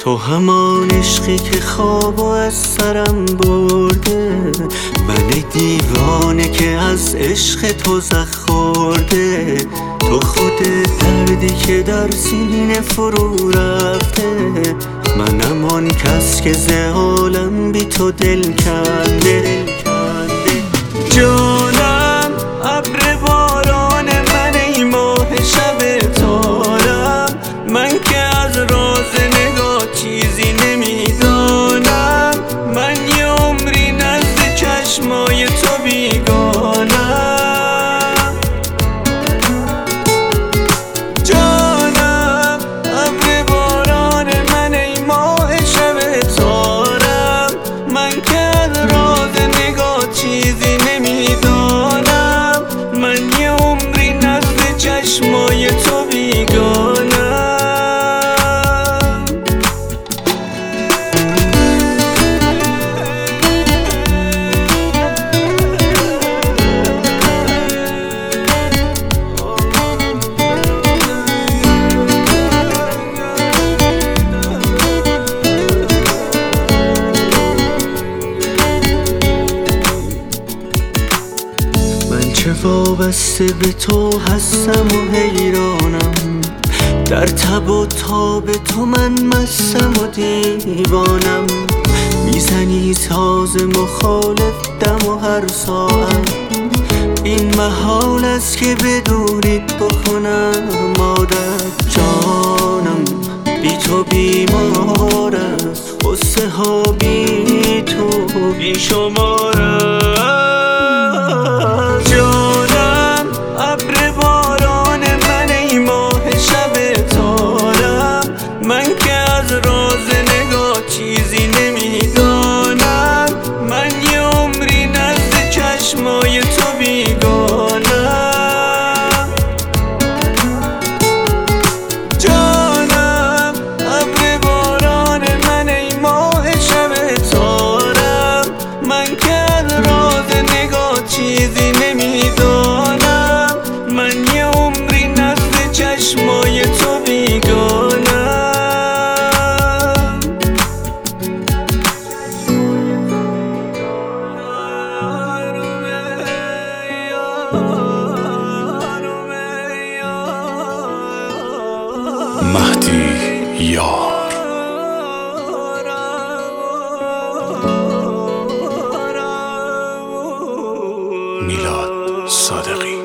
تو همان عشقی که خوابو از سرم برده، من دیوانه که از عشق تو زخم خورده. تو خود دردی که در سینه فرو رفته، منم آن کس که ز عالم بی تو دل کنده. جانم ابر باران من، ای ماه شب تارم، من که از راز نگاه چیزی نمیدانم. من یه عمری نزد چشمای تو بیگانم. جانم ابر باران من، ای ماه شب تارم، من که از راز نگاه چیزی نمیدانم. من یه عمری نزد چشمای تو بیگانم. چه وابسته به تو هستم و حیرانم، در تب و تاب تو من مستم و دیوانم. میزنی ساز مخالف دم و هر ساعت، این محال است که بدونید بکنم عادت. جانم بی تو بیمار است، غصه ها بی تو بی شمار است. جانم ابر باران من، ای ماه شب تارم، من که از راز نگاه چیزی نمیدانم. من یه عمری نزد چشمای تو بیگانم. جانم ابر باران من، ای ماه شب تارم، من که از راز نگاه چیزی نمیدانم. من یه عمری نزد چشمای تو بیگانم. مهدی یار. میلاد صادقی.